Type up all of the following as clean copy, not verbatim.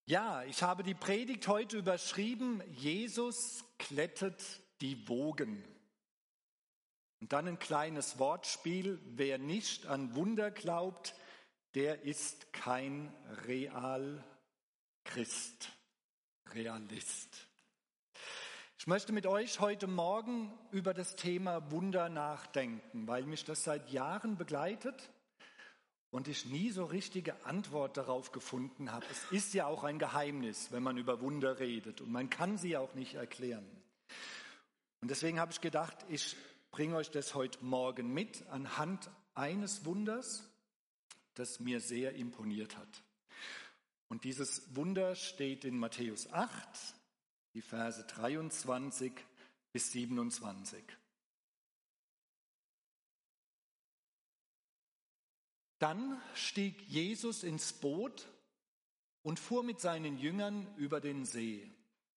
Ja, ich habe die Predigt heute überschrieben, Jesus glättet die Wogen. Und dann ein kleines Wortspiel, wer nicht an Wunder glaubt, der ist kein Realist. Ich möchte mit euch heute Morgen über das Thema Wunder nachdenken, weil mich das seit Jahren begleitet und ich nie so richtige Antwort darauf gefunden habe. Es ist ja auch ein Geheimnis, wenn man über Wunder redet und man kann sie auch nicht erklären. Und deswegen habe ich gedacht, ich bringe euch das heute Morgen mit anhand eines Wunders, das mir sehr imponiert hat. Und dieses Wunder steht in Matthäus 8, die Verse 23 bis 27. Dann stieg Jesus ins Boot und fuhr mit seinen Jüngern über den See.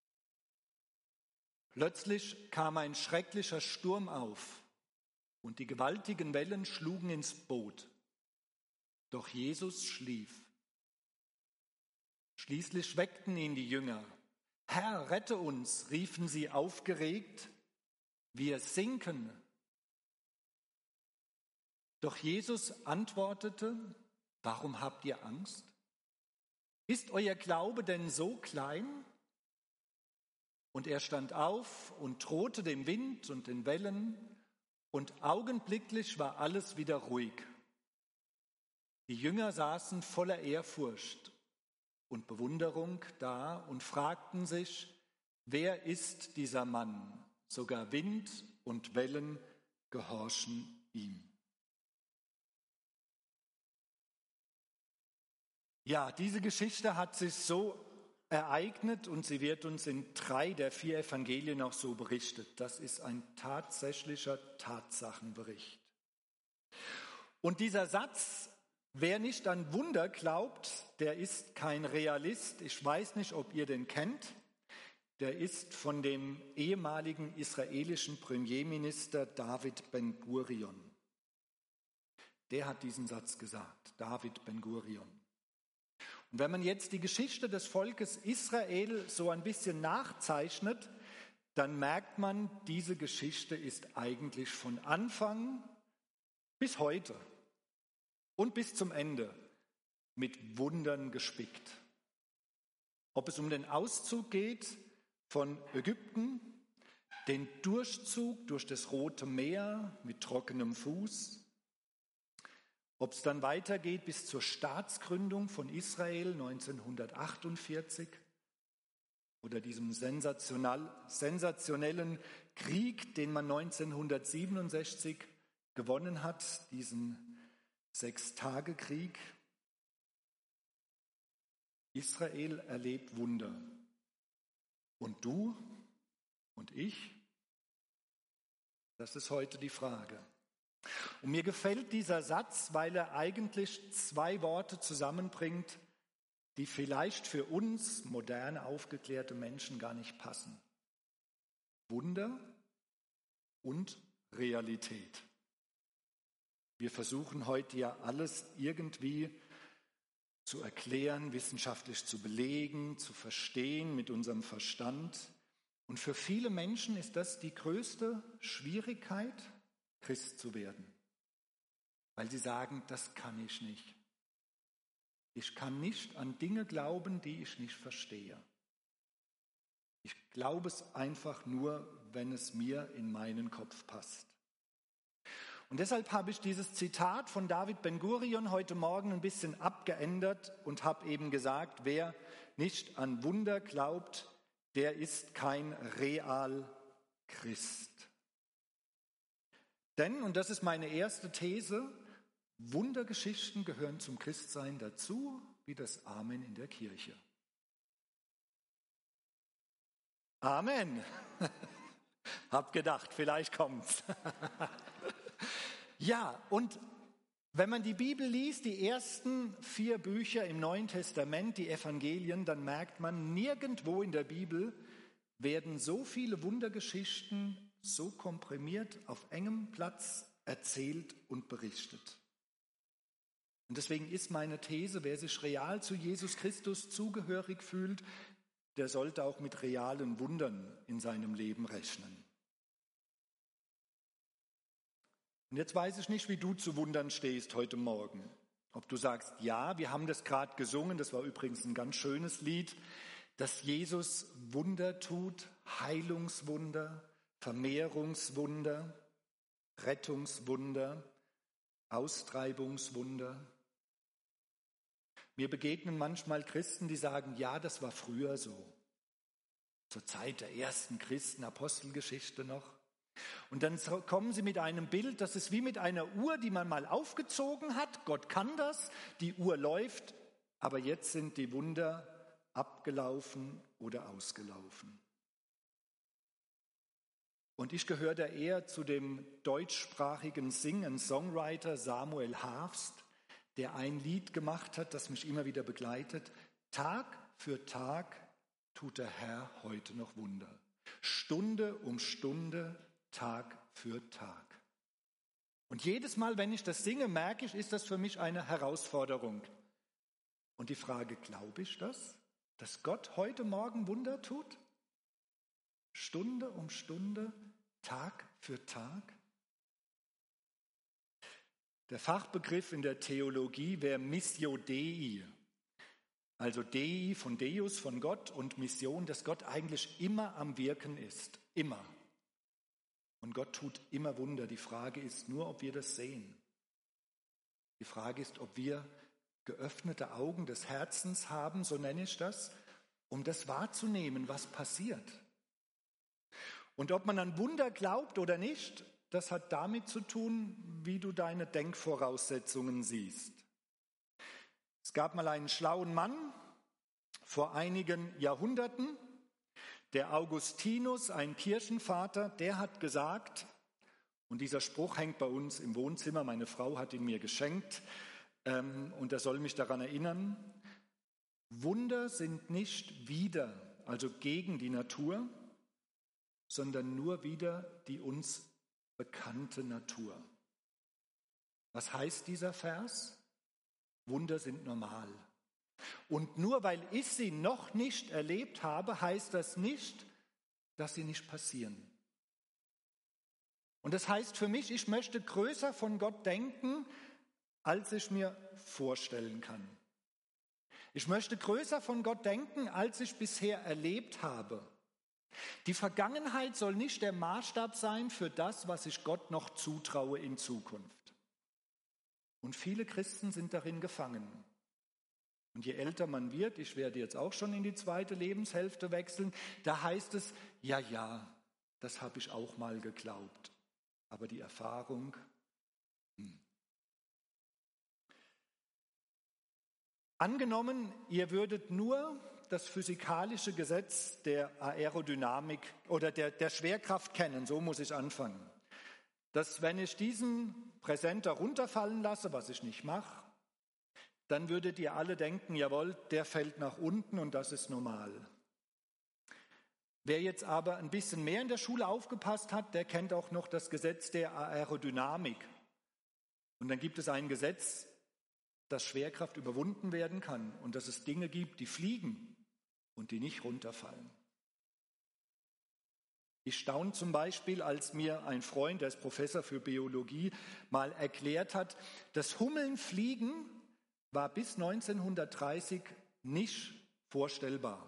Plötzlich kam ein schrecklicher Sturm auf und die gewaltigen Wellen schlugen ins Boot. Doch Jesus schlief. Schließlich weckten ihn die Jünger. Herr, rette uns, riefen sie aufgeregt. Wir sinken. Doch Jesus antwortete, warum habt ihr Angst? Ist euer Glaube denn so klein? Und er stand auf und drohte dem Wind und den Wellen, und augenblicklich war alles wieder ruhig. Die Jünger saßen voller Ehrfurcht und Bewunderung da und fragten sich, wer ist dieser Mann? Sogar Wind und Wellen gehorchen ihm. Ja, diese Geschichte hat sich so ereignet und sie wird uns in 3 der 4 Evangelien auch so berichtet. Das ist ein tatsächlicher Tatsachenbericht. Und dieser Satz, wer nicht an Wunder glaubt, der ist kein Realist. Ich weiß nicht, ob ihr den kennt. Der ist von dem ehemaligen israelischen Premierminister David Ben-Gurion. Der hat diesen Satz gesagt, David Ben-Gurion. Und wenn man jetzt die Geschichte des Volkes Israel so ein bisschen nachzeichnet, dann merkt man, diese Geschichte ist eigentlich von Anfang bis heute und bis zum Ende mit Wundern gespickt. Ob es um den Auszug geht von Ägypten, den Durchzug durch das Rote Meer mit trockenem Fuß, ob es dann weitergeht bis zur Staatsgründung von Israel 1948 oder diesem sensationellen Krieg, den man 1967 gewonnen hat, diesen Sechstagekrieg. Israel erlebt Wunder. Und du und ich? Das ist heute die Frage. Und mir gefällt dieser Satz, weil er eigentlich 2 Worte zusammenbringt, die vielleicht für uns moderne, aufgeklärte Menschen gar nicht passen. Wunder und Realität. Wir versuchen heute ja alles irgendwie zu erklären, wissenschaftlich zu belegen, zu verstehen mit unserem Verstand. Und für viele Menschen ist das die größte Schwierigkeit, Christ zu werden, weil sie sagen, das kann ich nicht. Ich kann nicht an Dinge glauben, die ich nicht verstehe. Ich glaube es einfach nur, wenn es mir in meinen Kopf passt. Und deshalb habe ich dieses Zitat von David Ben-Gurion heute Morgen ein bisschen abgeändert und habe eben gesagt, wer nicht an Wunder glaubt, der ist kein Realchrist. Denn, und das ist meine erste These, Wundergeschichten gehören zum Christsein dazu, wie das Amen in der Kirche. Amen. Hab gedacht, vielleicht kommt's. Ja, und wenn man die Bibel liest, die ersten 4 Bücher im Neuen Testament, die Evangelien, dann merkt man, nirgendwo in der Bibel werden so viele Wundergeschichten so komprimiert auf engem Platz erzählt und berichtet. Und deswegen ist meine These, wer sich real zu Jesus Christus zugehörig fühlt, der sollte auch mit realen Wundern in seinem Leben rechnen. Und jetzt weiß ich nicht, wie du zu Wundern stehst heute Morgen. Ob du sagst, ja, wir haben das gerade gesungen, das war übrigens ein ganz schönes Lied, dass Jesus Wunder tut, Heilungswunder, Vermehrungswunder, Rettungswunder, Austreibungswunder. Mir begegnen manchmal Christen, die sagen, ja, das war früher so. Zur Zeit der ersten Christen, Apostelgeschichte noch. Und dann kommen sie mit einem Bild, das ist wie mit einer Uhr, die man mal aufgezogen hat. Gott kann das, die Uhr läuft, aber jetzt sind die Wunder abgelaufen oder ausgelaufen. Und ich gehöre da eher zu dem deutschsprachigen Songwriter Samuel Harfst, der ein Lied gemacht hat, das mich immer wieder begleitet. Tag für Tag tut der Herr heute noch Wunder. Stunde um Stunde, Tag für Tag. Und jedes Mal, wenn ich das singe, merke ich, ist das für mich eine Herausforderung. Und die Frage, glaube ich das? Dass Gott heute Morgen Wunder tut? Stunde um Stunde, Tag für Tag? Der Fachbegriff in der Theologie wäre Missio Dei. Also Dei von Deus, von Gott, und Mission, dass Gott eigentlich immer am Wirken ist. Immer. Und Gott tut immer Wunder. Die Frage ist nur, ob wir das sehen. Die Frage ist, ob wir geöffnete Augen des Herzens haben, so nenne ich das, um das wahrzunehmen, was passiert. Und ob man an Wunder glaubt oder nicht, das hat damit zu tun, wie du deine Denkvoraussetzungen siehst. Es gab mal einen schlauen Mann vor einigen Jahrhunderten, der Augustinus, ein Kirchenvater, der hat gesagt, und dieser Spruch hängt bei uns im Wohnzimmer, meine Frau hat ihn mir geschenkt, und er soll mich daran erinnern, Wunder sind nicht wider, also gegen die Natur, sondern nur wieder die uns bekannte Natur. Was heißt dieser Vers? Wunder sind normal. Und nur weil ich sie noch nicht erlebt habe, heißt das nicht, dass sie nicht passieren. Und das heißt für mich, ich möchte größer von Gott denken, als ich mir vorstellen kann. Ich möchte größer von Gott denken, als ich bisher erlebt habe. Die Vergangenheit soll nicht der Maßstab sein für das, was ich Gott noch zutraue in Zukunft. Und viele Christen sind darin gefangen. Und je älter man wird, ich werde jetzt auch schon in die 2. Lebenshälfte wechseln, da heißt es, ja, das habe ich auch mal geglaubt. Aber die Erfahrung, Angenommen, ihr würdet nur das physikalische Gesetz der Aerodynamik oder der Schwerkraft kennen, so muss ich anfangen. Dass wenn ich diesen Präsenter runterfallen lasse, was ich nicht mache, dann würdet ihr alle denken, jawohl, der fällt nach unten und das ist normal. Wer jetzt aber ein bisschen mehr in der Schule aufgepasst hat, der kennt auch noch das Gesetz der Aerodynamik. Und dann gibt es ein Gesetz, dass Schwerkraft überwunden werden kann und dass es Dinge gibt, die fliegen und die nicht runterfallen. Ich staune zum Beispiel, als mir ein Freund, der ist Professor für Biologie, mal erklärt hat, dass Hummeln fliegen war bis 1930 nicht vorstellbar.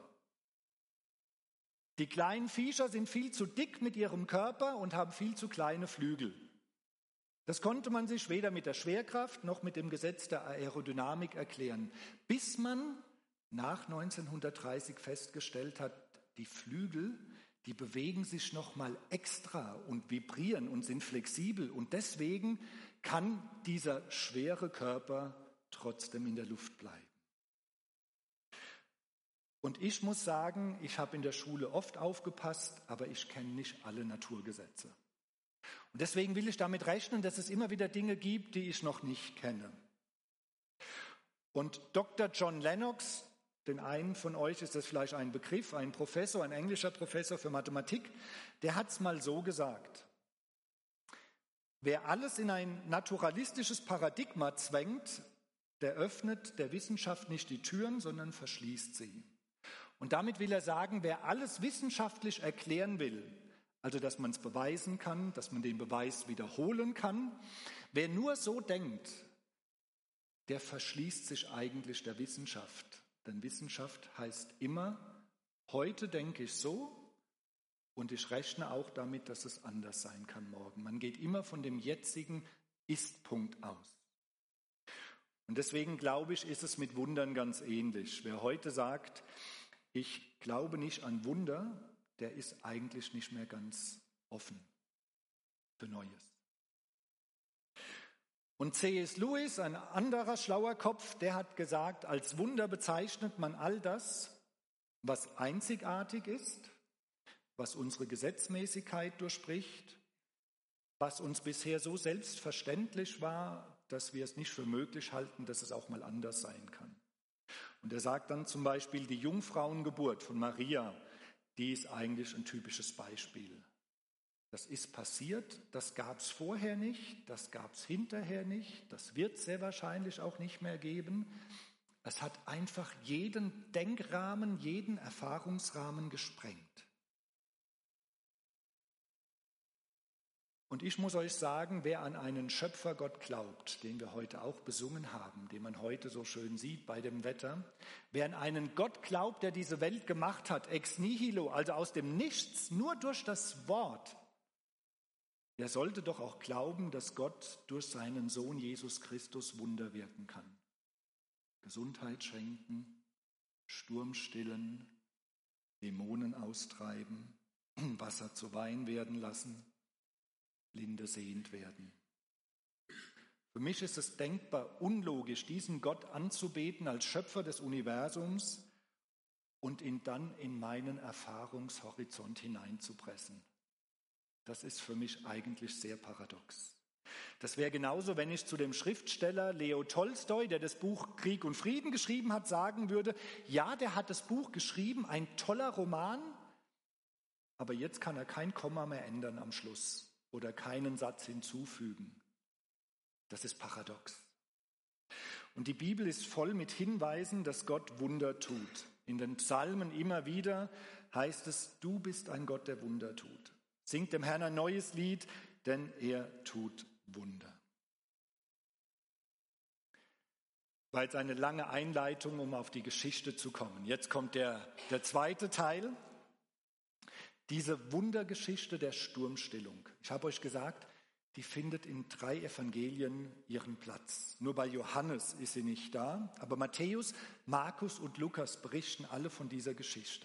Die kleinen Viecher sind viel zu dick mit ihrem Körper und haben viel zu kleine Flügel. Das konnte man sich weder mit der Schwerkraft noch mit dem Gesetz der Aerodynamik erklären, bis man nach 1930 festgestellt hat, die Flügel, die bewegen sich noch mal extra und vibrieren und sind flexibel und deswegen kann dieser schwere Körper trotzdem in der Luft bleiben. Und ich muss sagen, ich habe in der Schule oft aufgepasst, aber ich kenne nicht alle Naturgesetze. Und deswegen will ich damit rechnen, dass es immer wieder Dinge gibt, die ich noch nicht kenne. Und Dr. John Lennox, den einen von euch ist das vielleicht ein Begriff, ein Professor, ein englischer Professor für Mathematik, der hat es mal so gesagt. Wer alles in ein naturalistisches Paradigma zwängt, der öffnet der Wissenschaft nicht die Türen, sondern verschließt sie. Und damit will er sagen, wer alles wissenschaftlich erklären will, also dass man es beweisen kann, dass man den Beweis wiederholen kann, wer nur so denkt, der verschließt sich eigentlich der Wissenschaft. Denn Wissenschaft heißt immer, heute denke ich so und ich rechne auch damit, dass es anders sein kann morgen. Man geht immer von dem jetzigen Ist-Punkt aus. Und deswegen glaube ich, ist es mit Wundern ganz ähnlich. Wer heute sagt, ich glaube nicht an Wunder, der ist eigentlich nicht mehr ganz offen für Neues. Und C.S. Lewis, ein anderer schlauer Kopf, der hat gesagt, als Wunder bezeichnet man all das, was einzigartig ist, was unsere Gesetzmäßigkeit durchbricht, was uns bisher so selbstverständlich war, dass wir es nicht für möglich halten, dass es auch mal anders sein kann. Und er sagt dann zum Beispiel, die Jungfrauengeburt von Maria, die ist eigentlich ein typisches Beispiel. Das ist passiert, das gab es vorher nicht, das gab es hinterher nicht, das wird es sehr wahrscheinlich auch nicht mehr geben. Es hat einfach jeden Denkrahmen, jeden Erfahrungsrahmen gesprengt. Und ich muss euch sagen, wer an einen Schöpfergott glaubt, den wir heute auch besungen haben, den man heute so schön sieht bei dem Wetter, wer an einen Gott glaubt, der diese Welt gemacht hat, ex nihilo, also aus dem Nichts, nur durch das Wort, der sollte doch auch glauben, dass Gott durch seinen Sohn Jesus Christus Wunder wirken kann. Gesundheit schenken, Sturm stillen, Dämonen austreiben, Wasser zu Wein werden lassen, Blinde sehend werden. Für mich ist es denkbar unlogisch, diesen Gott anzubeten als Schöpfer des Universums und ihn dann in meinen Erfahrungshorizont hineinzupressen. Das ist für mich eigentlich sehr paradox. Das wäre genauso, wenn ich zu dem Schriftsteller Leo Tolstoi, der das Buch Krieg und Frieden geschrieben hat, sagen würde, ja, der hat das Buch geschrieben, ein toller Roman, aber jetzt kann er kein Komma mehr ändern am Schluss oder keinen Satz hinzufügen. Das ist paradox. Und die Bibel ist voll mit Hinweisen, dass Gott Wunder tut. In den Psalmen immer wieder heißt es, du bist ein Gott, der Wunder tut. Singt dem Herrn ein neues Lied, denn er tut Wunder. War jetzt eine lange Einleitung, um auf die Geschichte zu kommen. Jetzt kommt der zweite Teil. Diese Wundergeschichte der Sturmstillung. Ich habe euch gesagt, die findet in 3 Evangelien ihren Platz. Nur bei Johannes ist sie nicht da, aber Matthäus, Markus und Lukas berichten alle von dieser Geschichte.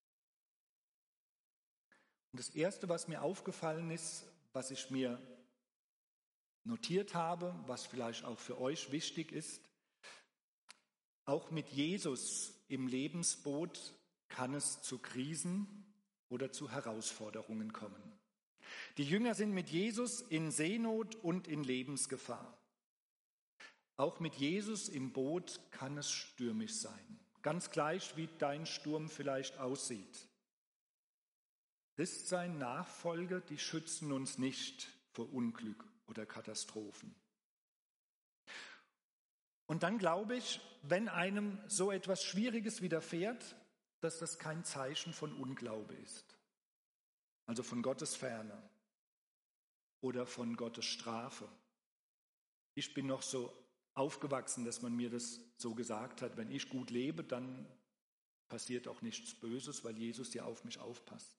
Und das Erste, was mir aufgefallen ist, was ich mir notiert habe, was vielleicht auch für euch wichtig ist, auch mit Jesus im Lebensboot kann es zu Krisen oder zu Herausforderungen kommen. Die Jünger sind mit Jesus in Seenot und in Lebensgefahr. Auch mit Jesus im Boot kann es stürmisch sein. Ganz gleich, wie dein Sturm vielleicht aussieht. Christ sein, Nachfolger, die schützen uns nicht vor Unglück oder Katastrophen. Und dann glaube ich, wenn einem so etwas Schwieriges widerfährt, dass das kein Zeichen von Unglaube ist, also von Gottes Ferne oder von Gottes Strafe. Ich bin noch so aufgewachsen, dass man mir das so gesagt hat, wenn ich gut lebe, dann passiert auch nichts Böses, weil Jesus ja auf mich aufpasst.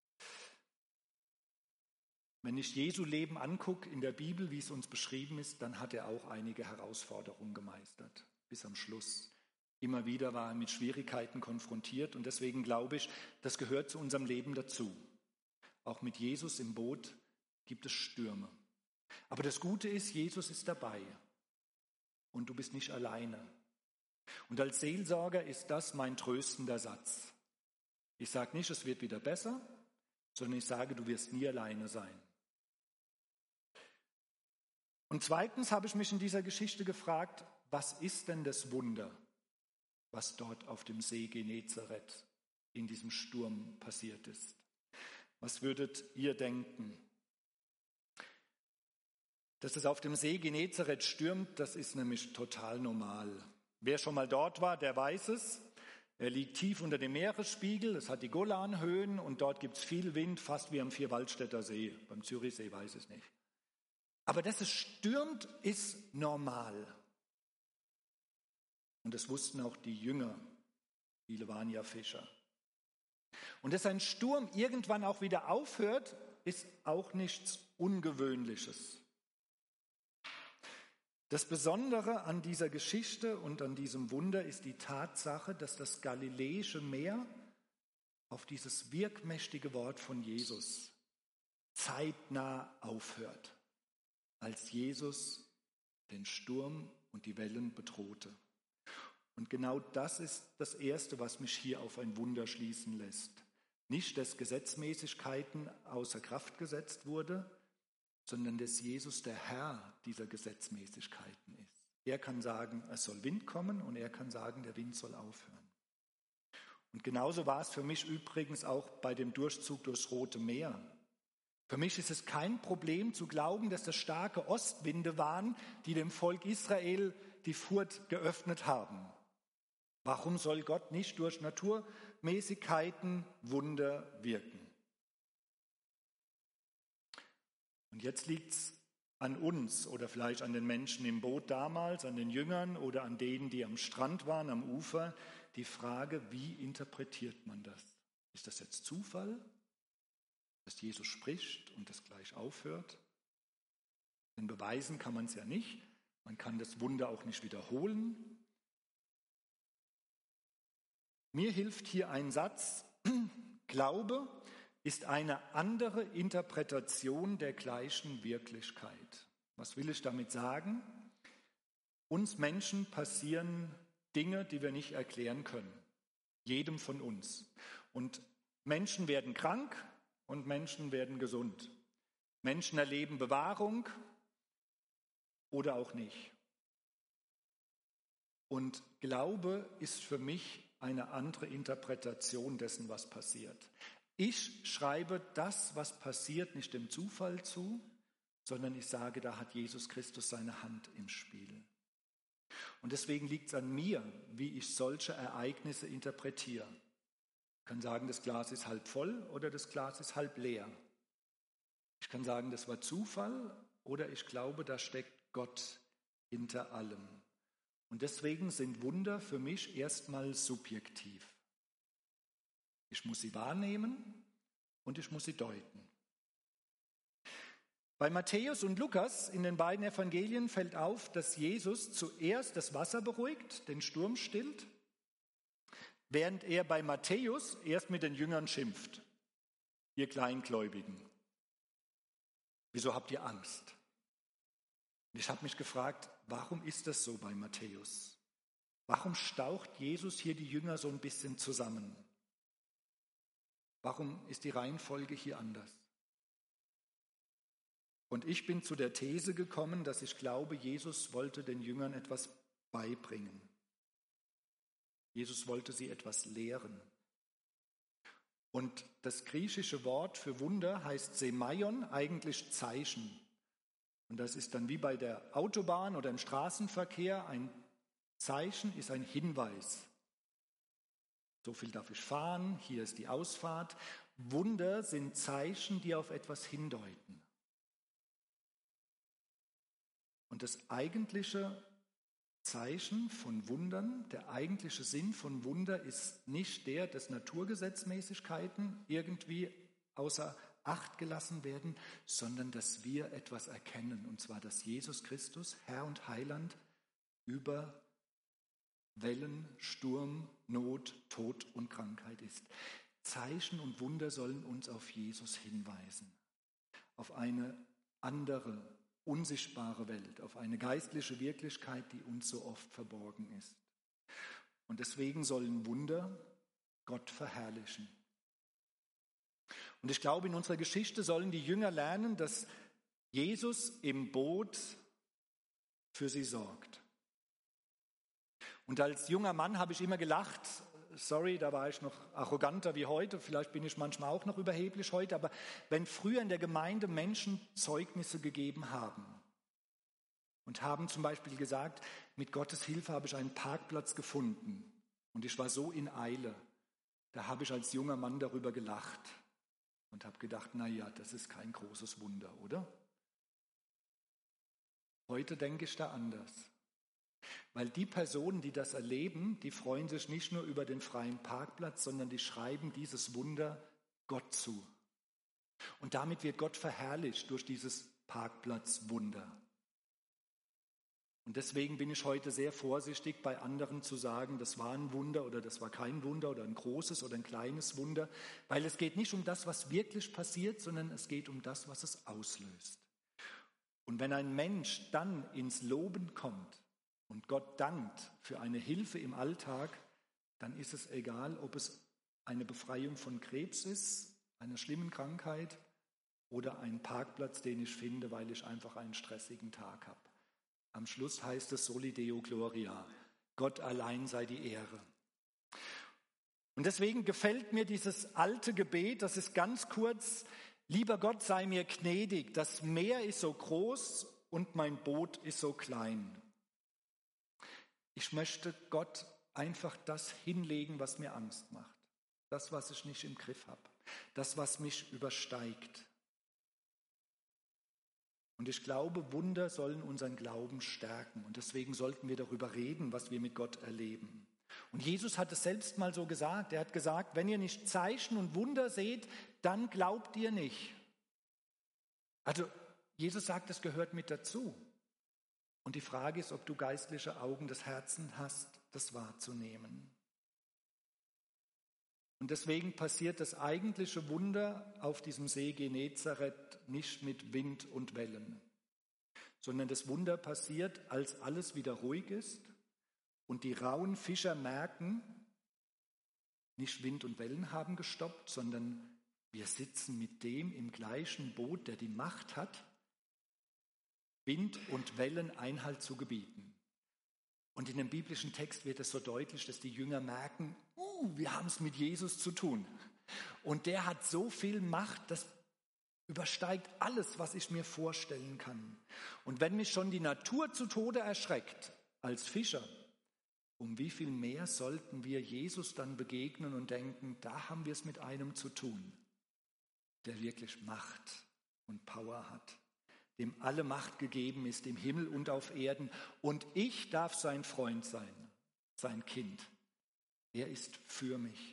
Wenn ich Jesu Leben angucke in der Bibel, wie es uns beschrieben ist, dann hat er auch einige Herausforderungen gemeistert, bis am Schluss. Immer wieder war er mit Schwierigkeiten konfrontiert und deswegen glaube ich, das gehört zu unserem Leben dazu. Auch mit Jesus im Boot gibt es Stürme. Aber das Gute ist, Jesus ist dabei und du bist nicht alleine. Und als Seelsorger ist das mein tröstender Satz. Ich sage nicht, es wird wieder besser, sondern ich sage, du wirst nie alleine sein. Und zweitens habe ich mich in dieser Geschichte gefragt, was ist denn das Wunder, was dort auf dem See Genezareth in diesem Sturm passiert ist? Was würdet ihr denken? Dass es auf dem See Genezareth stürmt, das ist nämlich total normal. Wer schon mal dort war, der weiß es. Er liegt tief unter dem Meeresspiegel, es hat die Golanhöhen und dort gibt es viel Wind, fast wie am Vierwaldstätter See. Beim Zürichsee weiß ich es nicht. Aber dass es stürmt, ist normal. Und das wussten auch die Jünger. Viele waren ja Fischer. Und dass ein Sturm irgendwann auch wieder aufhört, ist auch nichts Ungewöhnliches. Das Besondere an dieser Geschichte und an diesem Wunder ist die Tatsache, dass das Galiläische Meer auf dieses wirkmächtige Wort von Jesus zeitnah aufhört, als Jesus den Sturm und die Wellen bedrohte. Und genau das ist das Erste, was mich hier auf ein Wunder schließen lässt. Nicht, dass Gesetzmäßigkeiten außer Kraft gesetzt wurde, sondern dass Jesus der Herr dieser Gesetzmäßigkeiten ist. Er kann sagen, es soll Wind kommen und er kann sagen, der Wind soll aufhören. Und genauso war es für mich übrigens auch bei dem Durchzug durchs Rote Meer. Für mich ist es kein Problem zu glauben, dass das starke Ostwinde waren, die dem Volk Israel die Furt geöffnet haben. Warum soll Gott nicht durch Naturmäßigkeiten Wunder wirken? Und jetzt liegt es an uns oder vielleicht an den Menschen im Boot damals, an den Jüngern oder an denen, die am Strand waren, am Ufer, die Frage, wie interpretiert man das? Ist das jetzt Zufall, dass Jesus spricht und das gleich aufhört? Denn beweisen kann man es ja nicht. Man kann das Wunder auch nicht wiederholen. Mir hilft hier ein Satz: Glaube ist eine andere Interpretation der gleichen Wirklichkeit. Was will ich damit sagen? Uns Menschen passieren Dinge, die wir nicht erklären können. Jedem von uns. Und Menschen werden krank und Menschen werden gesund. Menschen erleben Bewahrung oder auch nicht. Und Glaube ist für mich eine andere Interpretation dessen, was passiert. Ich schreibe das, was passiert, nicht dem Zufall zu, sondern ich sage, da hat Jesus Christus seine Hand im Spiel. Und deswegen liegt es an mir, wie ich solche Ereignisse interpretiere. Ich kann sagen, das Glas ist halb voll oder das Glas ist halb leer. Ich kann sagen, das war Zufall oder ich glaube, da steckt Gott hinter allem. Und deswegen sind Wunder für mich erstmal subjektiv. Ich muss sie wahrnehmen und ich muss sie deuten. Bei Matthäus und Lukas in den beiden Evangelien fällt auf, dass Jesus zuerst das Wasser beruhigt, den Sturm stillt, während er bei Matthäus erst mit den Jüngern schimpft. Ihr Kleingläubigen, wieso habt ihr Angst? Und ich habe mich gefragt, warum ist das so bei Matthäus? Warum staucht Jesus hier die Jünger so ein bisschen zusammen? Warum ist die Reihenfolge hier anders? Und ich bin zu der These gekommen, dass ich glaube, Jesus wollte den Jüngern etwas beibringen. Jesus wollte sie etwas lehren. Und das griechische Wort für Wunder heißt Semeion, eigentlich Zeichen. Und das ist dann wie bei der Autobahn oder im Straßenverkehr, ein Zeichen ist ein Hinweis. So viel darf ich fahren, hier ist die Ausfahrt. Wunder sind Zeichen, die auf etwas hindeuten. Und das eigentliche Zeichen von Wundern, der eigentliche Sinn von Wunder ist nicht der, dass Naturgesetzmäßigkeiten irgendwie außer Acht gelassen werden, sondern dass wir etwas erkennen, und zwar, dass Jesus Christus, Herr und Heiland, über Wellen, Sturm, Not, Tod und Krankheit ist. Zeichen und Wunder sollen uns auf Jesus hinweisen, auf eine andere, unsichtbare Welt, auf eine geistliche Wirklichkeit, die uns so oft verborgen ist. Und deswegen sollen Wunder Gott verherrlichen. Und ich glaube, in unserer Geschichte sollen die Jünger lernen, dass Jesus im Boot für sie sorgt. Und als junger Mann habe ich immer gelacht, sorry, da war ich noch arroganter wie heute, vielleicht bin ich manchmal auch noch überheblich heute, aber wenn früher in der Gemeinde Menschen Zeugnisse gegeben haben, und haben zum Beispiel gesagt, mit Gottes Hilfe habe ich einen Parkplatz gefunden und ich war so in Eile. Da habe ich als junger Mann darüber gelacht und habe gedacht, naja, das ist kein großes Wunder, oder? Heute denke ich da anders. Weil die Personen, die das erleben, die freuen sich nicht nur über den freien Parkplatz, sondern die schreiben dieses Wunder Gott zu. Und damit wird Gott verherrlicht durch dieses Parkplatzwunder. Und deswegen bin ich heute sehr vorsichtig, bei anderen zu sagen, das war ein Wunder oder das war kein Wunder oder ein großes oder ein kleines Wunder, weil es geht nicht um das, was wirklich passiert, sondern es geht um das, was es auslöst. Und wenn ein Mensch dann ins Loben kommt und Gott dankt für eine Hilfe im Alltag, dann ist es egal, ob es eine Befreiung von Krebs ist, einer schlimmen Krankheit oder ein Parkplatz, den ich finde, weil ich einfach einen stressigen Tag habe. Am Schluss heißt es Soli Deo Gloria, Gott allein sei die Ehre. Und deswegen gefällt mir dieses alte Gebet, das ist ganz kurz: Lieber Gott, sei mir gnädig, das Meer ist so groß und mein Boot ist so klein. Ich möchte Gott einfach das hinlegen, was mir Angst macht, das, was ich nicht im Griff habe, das, was mich übersteigt. Und ich glaube, Wunder sollen unseren Glauben stärken. Und deswegen sollten wir darüber reden, was wir mit Gott erleben. Und Jesus hat es selbst mal so gesagt. Er hat gesagt, wenn ihr nicht Zeichen und Wunder seht, dann glaubt ihr nicht. Also Jesus sagt, es gehört mit dazu. Und die Frage ist, ob du geistliche Augen des Herzens hast, das wahrzunehmen. Und deswegen passiert das eigentliche Wunder auf diesem See Genezareth nicht mit Wind und Wellen, sondern das Wunder passiert, als alles wieder ruhig ist und die rauen Fischer merken, nicht Wind und Wellen haben gestoppt, sondern wir sitzen mit dem im gleichen Boot, der die Macht hat, Wind und Wellen Einhalt zu gebieten. Und in dem biblischen Text wird es so deutlich, dass die Jünger merken, wir haben es mit Jesus zu tun. Und der hat so viel Macht, das übersteigt alles, was ich mir vorstellen kann. Und wenn mich schon die Natur zu Tode erschreckt, als Fischer, um wie viel mehr sollten wir Jesus dann begegnen und denken, da haben wir es mit einem zu tun, der wirklich Macht und Power hat, dem alle Macht gegeben ist, im Himmel und auf Erden. Und ich darf sein Freund sein, sein Kind. Er ist für mich.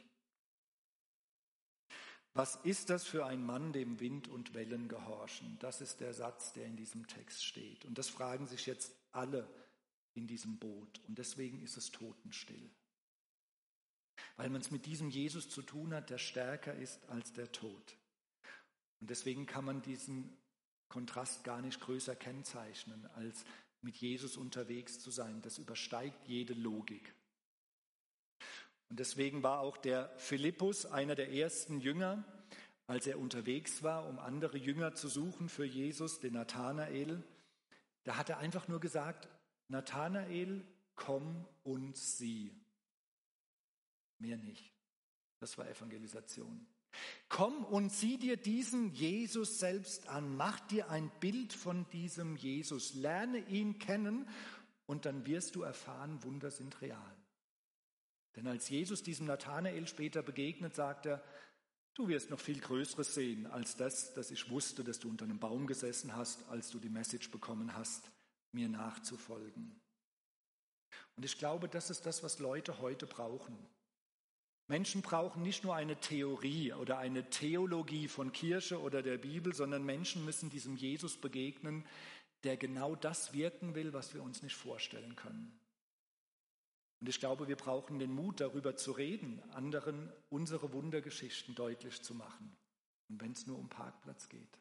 Was ist das für ein Mann, dem Wind und Wellen gehorchen? Das ist der Satz, der in diesem Text steht. Und das fragen sich jetzt alle in diesem Boot. Und deswegen ist es totenstill. Weil man es mit diesem Jesus zu tun hat, der stärker ist als der Tod. Und deswegen kann man diesen Kontrast gar nicht größer kennzeichnen, als mit Jesus unterwegs zu sein. Das übersteigt jede Logik. Und deswegen war auch der Philippus einer der ersten Jünger, als er unterwegs war, um andere Jünger zu suchen für Jesus, den Nathanael. Da hat er einfach nur gesagt, Nathanael, komm und sieh. Mehr nicht. Das war Evangelisation. Komm und sieh dir diesen Jesus selbst an. Mach dir ein Bild von diesem Jesus. Lerne ihn kennen und dann wirst du erfahren, Wunder sind real. Denn als Jesus diesem Nathanael später begegnet, sagt er, du wirst noch viel Größeres sehen als das, dass ich wusste, dass du unter einem Baum gesessen hast, als du die Message bekommen hast, mir nachzufolgen. Und ich glaube, das ist das, was Leute heute brauchen. Menschen brauchen nicht nur eine Theorie oder eine Theologie von Kirche oder der Bibel, sondern Menschen müssen diesem Jesus begegnen, der genau das wirken will, was wir uns nicht vorstellen können. Und ich glaube, wir brauchen den Mut, darüber zu reden, anderen unsere Wundergeschichten deutlich zu machen. Und wenn es nur um Parkplatz geht.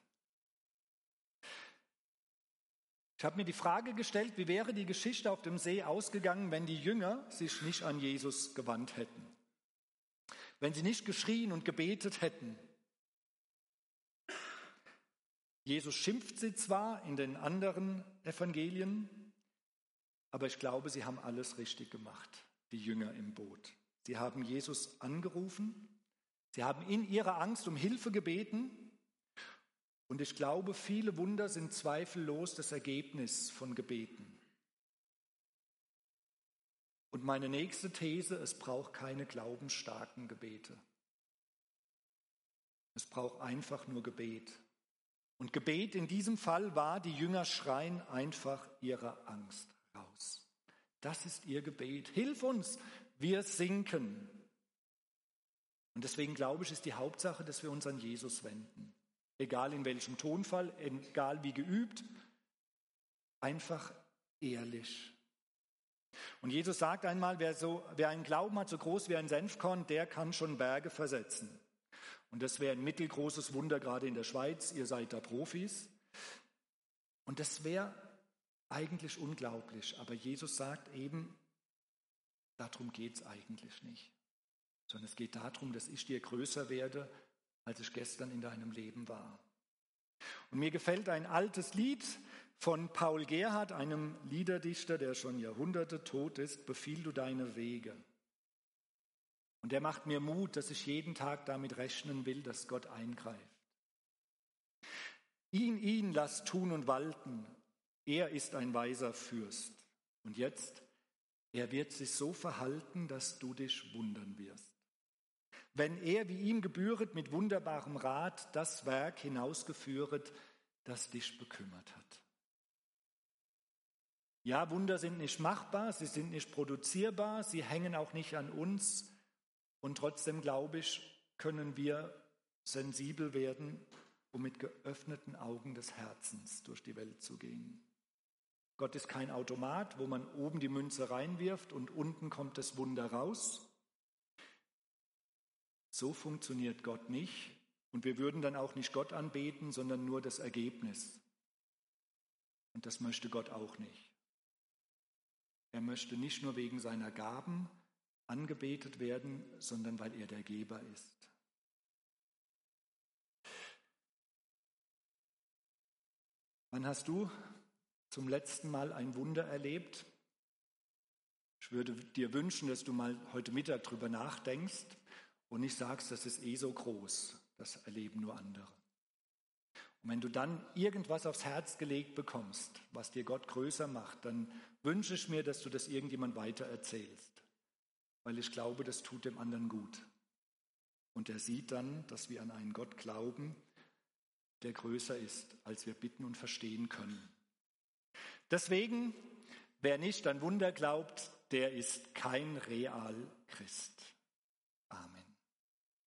Ich habe mir die Frage gestellt, wie wäre die Geschichte auf dem See ausgegangen, wenn die Jünger sich nicht an Jesus gewandt hätten? Wenn sie nicht geschrien und gebetet hätten. Jesus schimpft sie zwar in den anderen Evangelien, aber ich glaube, sie haben alles richtig gemacht, die Jünger im Boot. Sie haben Jesus angerufen, sie haben in ihrer Angst um Hilfe gebeten Und ich glaube, viele Wunder sind zweifellos das Ergebnis von Gebeten. Und meine nächste These, es braucht keine glaubensstarken Gebete. Es braucht einfach nur Gebet. Und Gebet in diesem Fall war, die Jünger schreien einfach ihrer Angst raus. Das ist ihr Gebet. Hilf uns, wir sinken. Und deswegen glaube ich, ist die Hauptsache, dass wir uns an Jesus wenden. Egal in welchem Tonfall, egal wie geübt, einfach ehrlich. Und Jesus sagt einmal, wer einen Glauben hat, so groß wie ein Senfkorn, der kann schon Berge versetzen. Und das wäre ein mittelgroßes Wunder, gerade in der Schweiz. Ihr seid da Profis. Und das wäre eigentlich unglaublich. Aber Jesus sagt eben, darum geht es eigentlich nicht. Sondern es geht darum, dass ich dir größer werde, als ich gestern in deinem Leben war. Und mir gefällt ein altes Lied von Paul Gerhardt, einem Liederdichter, der schon Jahrhunderte tot ist, Befiehl du deine Wege. Und der macht mir Mut, dass ich jeden Tag damit rechnen will, dass Gott eingreift. Ihn lass tun und walten, er ist ein weiser Fürst. Und jetzt, er wird sich so verhalten, dass du dich wundern wirst. Wenn er, wie ihm gebühret, mit wunderbarem Rat das Werk hinausgeführet, das dich bekümmert hat. Ja, Wunder sind nicht machbar, sie sind nicht produzierbar, sie hängen auch nicht an uns. Und trotzdem, glaube ich, können wir sensibel werden, um mit geöffneten Augen des Herzens durch die Welt zu gehen. Gott ist kein Automat, wo man oben die Münze reinwirft und unten kommt das Wunder raus. So funktioniert Gott nicht. Und wir würden dann auch nicht Gott anbeten, sondern nur das Ergebnis. Und das möchte Gott auch nicht. Er möchte nicht nur wegen seiner Gaben angebetet werden, sondern weil er der Geber ist. Wann hast du zum letzten Mal ein Wunder erlebt? Ich würde dir wünschen, dass du mal heute Mittag drüber nachdenkst und nicht sagst, das ist so groß, das erleben nur andere. Und wenn du dann irgendwas aufs Herz gelegt bekommst, was dir Gott größer macht, dann wünsche ich mir, dass du das irgendjemand weiter erzählst, weil ich glaube, das tut dem anderen gut. Und er sieht dann, dass wir an einen Gott glauben, der größer ist, als wir bitten und verstehen können. Deswegen, wer nicht an Wunder glaubt, der ist kein Realchrist.